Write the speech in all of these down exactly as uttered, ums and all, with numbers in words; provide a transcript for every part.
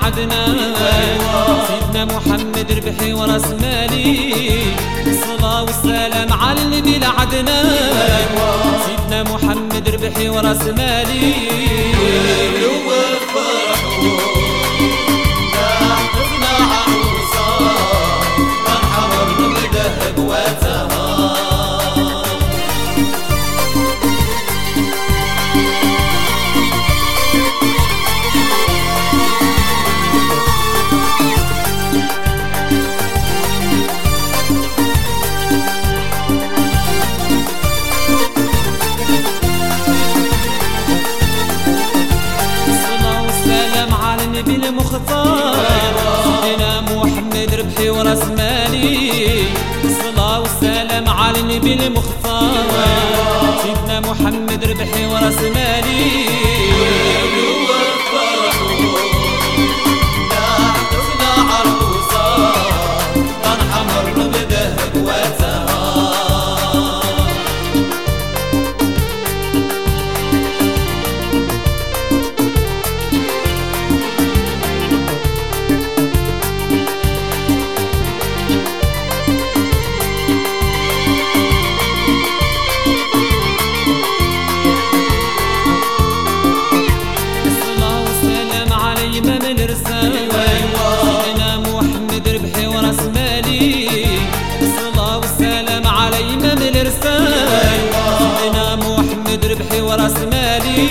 عدنان، سيدنا محمد ربحي وراس مالي، الصلاة والسلام على النبي العدنان، سيدنا محمد ربحي وراس مالي. بالمختار سيدنا محمد ربحي وراس مالي، الصلاة والسلام على النبي المختار، سيدنا محمد ربحي وراس مالي. سيدنا محمد ربحي وراس مالي، الصلاة والسلام على إمام الإرسال، سيدنا محمد ربحي وراس مالي.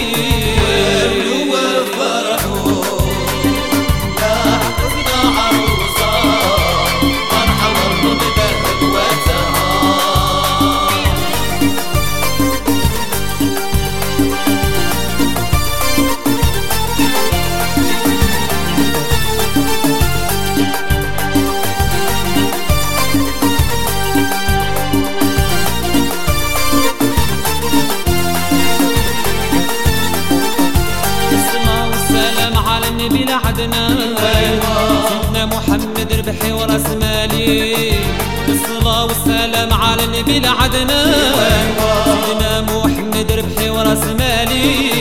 النبي عدنان، سيدنا محمد ربحي وراس مالي، الصلاة والسلام على النبي عدنان، سيدنا محمد ربحي وراس مالي.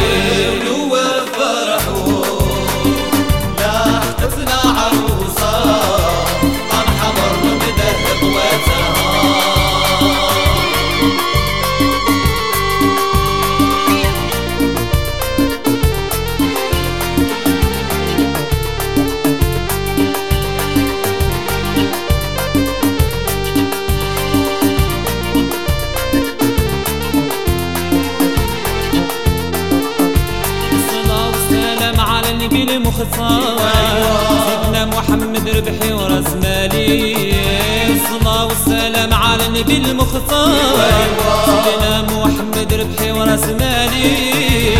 بالمختار سيدنا محمد ربحي وراس مالي، الصلاة والسلام على النبي المختار، سيدنا محمد ربحي وراس مالي.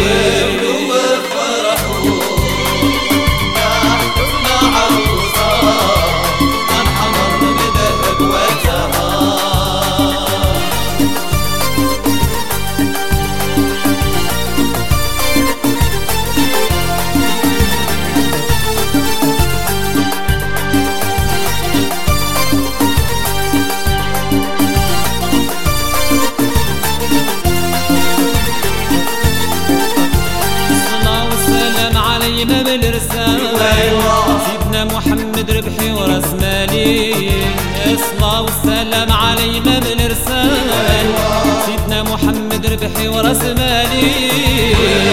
إمام الإرسال سيدنا محمد ربحي وراس مالي، الصلاة والسلام على إمام الإرسال، سيدنا محمد ربحي وراس مالي.